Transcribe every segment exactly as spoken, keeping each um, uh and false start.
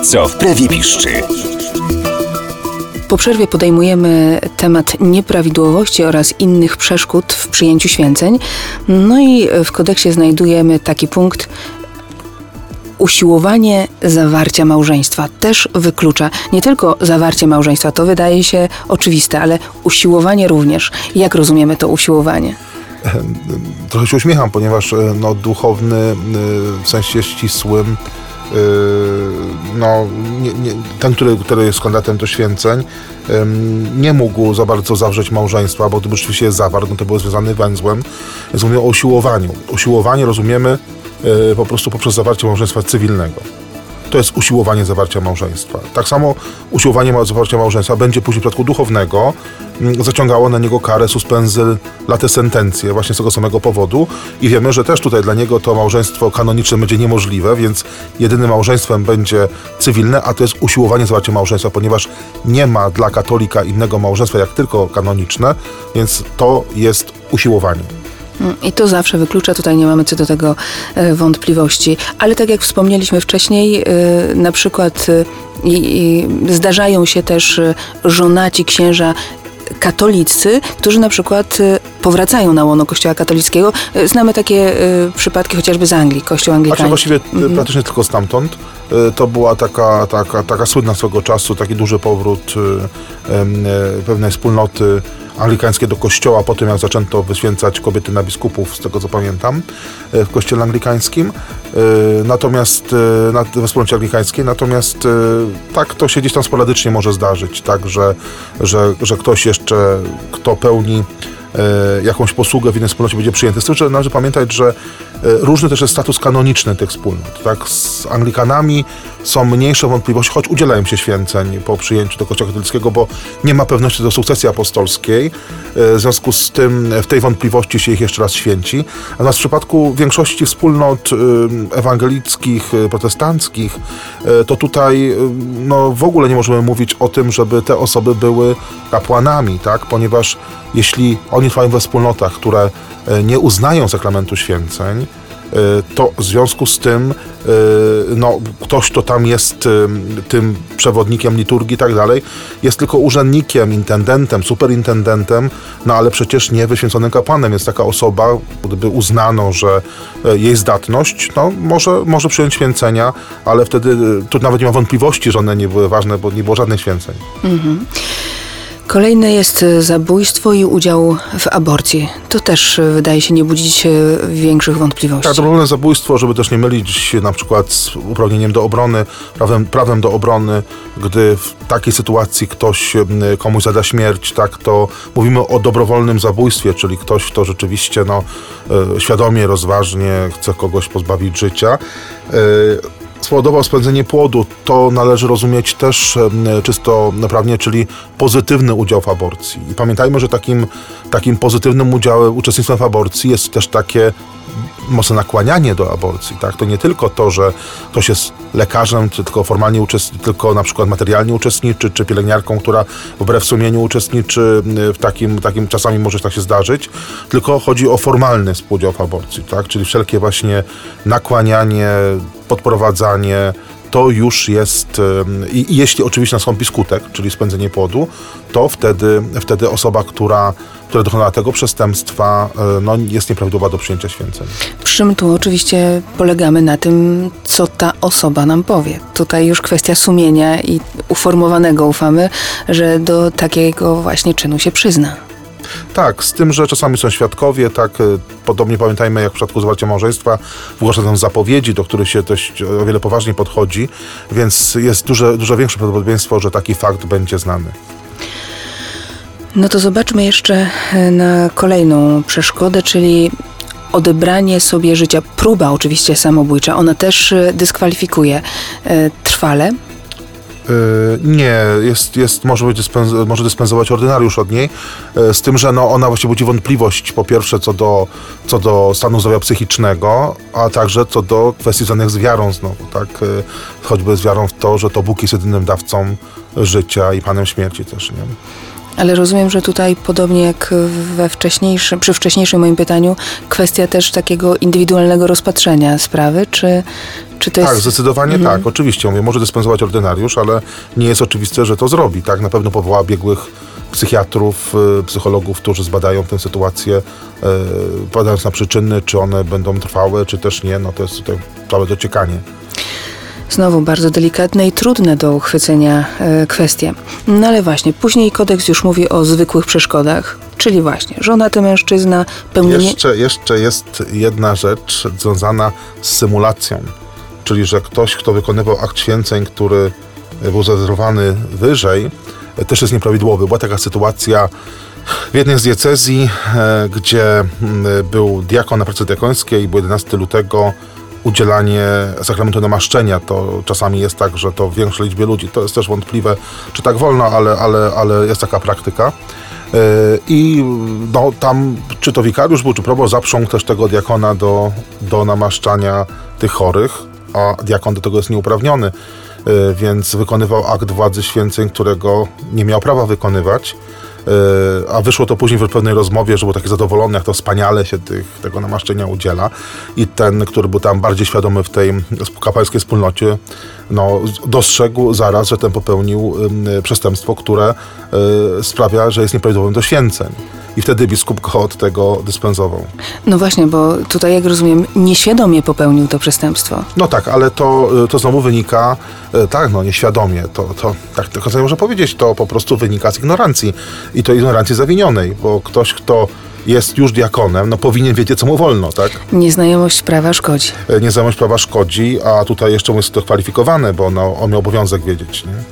Co w prawie piszczy? Po przerwie podejmujemy temat nieprawidłowości oraz innych przeszkód w przyjęciu święceń. No i w kodeksie znajdujemy taki punkt: usiłowanie zawarcia małżeństwa też wyklucza nie tylko zawarcie małżeństwa, to wydaje się oczywiste, ale usiłowanie również. Jak rozumiemy to usiłowanie? Trochę się uśmiecham, ponieważ no, duchowny w sensie ścisłym, no, nie, nie, ten, który, który jest kandydatem do święceń, nie mógł za bardzo zawrzeć małżeństwa, bo gdyby rzeczywiście je zawarł, no to było związane węzłem. Więc mówimy o usiłowaniu. Usiłowanie rozumiemy po prostu poprzez zawarcie małżeństwa cywilnego. To jest usiłowanie zawarcia małżeństwa. Tak samo usiłowanie zawarcia małżeństwa będzie później w przypadku duchownego zaciągało na niego karę suspenzy late sentencje właśnie z tego samego powodu i wiemy, że też tutaj dla niego to małżeństwo kanoniczne będzie niemożliwe, więc jedynym małżeństwem będzie cywilne, a to jest usiłowanie zawarcia małżeństwa, ponieważ nie ma dla katolika innego małżeństwa jak tylko kanoniczne, więc to jest usiłowanie. I to zawsze wyklucza, tutaj nie mamy co do tego e, wątpliwości. Ale tak jak wspomnieliśmy wcześniej, e, na przykład e, i, zdarzają się też e, żonaci księża katolicy, którzy na przykład e, powracają na łono Kościoła katolickiego. E, znamy takie e, przypadki chociażby z Anglii, Kościół anglikański. A właściwie mm. praktycznie tylko stamtąd. E, to była taka, taka, taka słynna swego czasu, taki duży powrót e, e, pewnej wspólnoty anglikańskie do kościoła, po tym jak zaczęto wyświęcać kobiety na biskupów, z tego co pamiętam, w kościele anglikańskim, natomiast we wspólnocie anglikańskiej, natomiast tak to się gdzieś tam sporadycznie może zdarzyć, tak, że, że, że ktoś jeszcze, kto pełni jakąś posługę w innej wspólnocie, będzie przyjęty. Z tym, że należy pamiętać, że różny też jest status kanoniczny tych wspólnot. Tak? Z Anglikanami są mniejsze wątpliwości, choć udzielają się święceń po przyjęciu do Kościoła katolickiego, bo nie ma pewności do sukcesji apostolskiej. W związku z tym w tej wątpliwości się ich jeszcze raz święci. Natomiast w przypadku większości wspólnot ewangelickich, protestanckich, to tutaj no, w ogóle nie możemy mówić o tym, żeby te osoby były kapłanami, tak? Ponieważ jeśli oni trwają we wspólnotach, które nie uznają sakramentu święceń, to w związku z tym no, ktoś, kto tam jest tym przewodnikiem liturgii i tak dalej, jest tylko urzędnikiem, intendentem, superintendentem, no ale przecież nie wyświęconym kapłanem, więc taka osoba, gdyby uznano, że jej zdatność, no może, może przyjąć święcenia, ale wtedy tu nawet nie ma wątpliwości, że one nie były ważne, bo nie było żadnych święceń. Mhm. Kolejne jest zabójstwo i udział w aborcji. To też wydaje się nie budzić większych wątpliwości. Tak, dobrowolne zabójstwo, żeby też nie mylić się na przykład z uprawnieniem do obrony, prawem, prawem do obrony, gdy w takiej sytuacji ktoś komuś zada śmierć, tak, to mówimy o dobrowolnym zabójstwie, czyli ktoś, kto rzeczywiście no, świadomie, rozważnie chce kogoś pozbawić życia. Spowodował spędzenie płodu, to należy rozumieć też czysto prawnie, czyli pozytywny udział w aborcji. I pamiętajmy, że takim, takim pozytywnym udziałem, uczestnictwem w aborcji jest też takie mocne nakłanianie do aborcji. Tak? To nie tylko to, że ktoś jest lekarzem, czy tylko formalnie uczestniczy, tylko na przykład materialnie uczestniczy, czy pielęgniarką, która wbrew sumieniu uczestniczy w takim, takim czasami może tak się zdarzyć, tylko chodzi o formalny współudział w aborcji, tak? Czyli wszelkie właśnie nakłanianie, podprowadzanie, to już jest, i, i jeśli oczywiście nastąpi skutek, czyli spędzenie płodu, to wtedy, wtedy osoba, która, która dokonała tego przestępstwa, no, jest nieprawidłowa do przyjęcia święceń. Przy czym tu oczywiście polegamy na tym, co ta osoba nam powie. Tutaj już kwestia sumienia i uformowanego ufamy, że do takiego właśnie czynu się przyzna. Tak, z tym, że czasami są świadkowie, tak, podobnie pamiętajmy jak w przypadku zawarcia małżeństwa, wygłasza tam zapowiedzi, do których się dość o wiele poważniej podchodzi, więc jest duże, dużo większe prawdopodobieństwo, że taki fakt będzie znany. No to zobaczmy jeszcze na kolejną przeszkodę, czyli odebranie sobie życia. Próba oczywiście samobójcza, ona też dyskwalifikuje trwale. Nie, jest, jest, może, być dyspenz- może dyspensować ordynariusz od niej, z tym, że no, ona właśnie budzi wątpliwość, po pierwsze co do, co do stanu zdrowia psychicznego, a także co do kwestii związanych z wiarą znowu, tak? Choćby z wiarą w to, że to Bóg jest jedynym dawcą życia i Panem śmierci też, nie? Ale rozumiem, że tutaj podobnie jak we wcześniejszym, przy wcześniejszym moim pytaniu, kwestia też takiego indywidualnego rozpatrzenia sprawy, czy, czy to jest... Tak, zdecydowanie mhm. tak, oczywiście. Mówię, może dyspensować ordynariusz, ale nie jest oczywiste, że to zrobi. Tak, na pewno powoła biegłych psychiatrów, psychologów, którzy zbadają tę sytuację, badając na przyczyny, czy one będą trwałe, czy też nie. No to jest tutaj całe dociekanie. Znowu bardzo delikatne i trudne do uchwycenia e, kwestie. No ale właśnie, później kodeks już mówi o zwykłych przeszkodach, czyli właśnie żonaty mężczyzna, pełnienie... Jeszcze, jeszcze jest jedna rzecz związana z symulacją, czyli że ktoś, kto wykonywał akt święceń, który był zarezerwowany wyżej, też jest nieprawidłowy. Była taka sytuacja w jednej z diecezji, e, gdzie m, był diakon na pracy diakońskiej, był jedenastego lutego, udzielanie sakramentu namaszczenia. To czasami jest tak, że to w większej liczbie ludzi. To jest też wątpliwe, czy tak wolno, ale, ale, ale jest taka praktyka. Yy, I no, tam, czy to wikariusz był, czy proboszcz zaprzągł też tego diakona do, do namaszczania tych chorych, a diakon do tego jest nieuprawniony, yy, więc wykonywał akt władzy święceń, którego nie miał prawa wykonywać. Yy, a wyszło to później w pewnej rozmowie, że był taki zadowolony, jak to wspaniale się tych, tego namaszczenia udziela. I ten, który był tam bardziej świadomy w tej kapłańskiej wspólnocie, no, dostrzegł zaraz, że ten popełnił y, przestępstwo, które y, sprawia, że jest nieprawidłowym do święceń. I wtedy biskup go od tego dyspensował. No właśnie, bo tutaj, jak rozumiem, nieświadomie popełnił to przestępstwo. No tak, ale to, to znowu wynika, tak, no nieświadomie, to, to tak tylko sobie można powiedzieć, to po prostu wynika z ignorancji. I to ignorancji zawinionej, bo ktoś, kto jest już diakonem, no powinien wiedzieć, co mu wolno, tak? Nieznajomość prawa szkodzi. Nieznajomość prawa szkodzi, a tutaj jeszcze jest to kwalifikowane, bo no, on miał obowiązek wiedzieć, nie?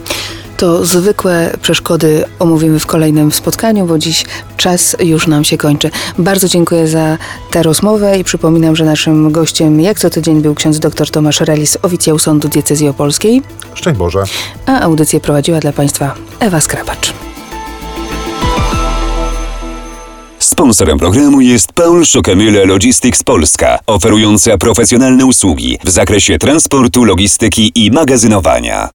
To zwykłe przeszkody omówimy w kolejnym spotkaniu, bo dziś czas już nam się kończy. Bardzo dziękuję za tę rozmowę i przypominam, że naszym gościem jak co tydzień był ksiądz dr Tomasz Relis, oficjał Sądu Diecezji Opolskiej. Szczęść Boże. A audycję prowadziła dla Państwa Ewa Skrapacz. Sponsorem programu jest Paul Schockemühle Logistics Polska, oferująca profesjonalne usługi w zakresie transportu, logistyki i magazynowania.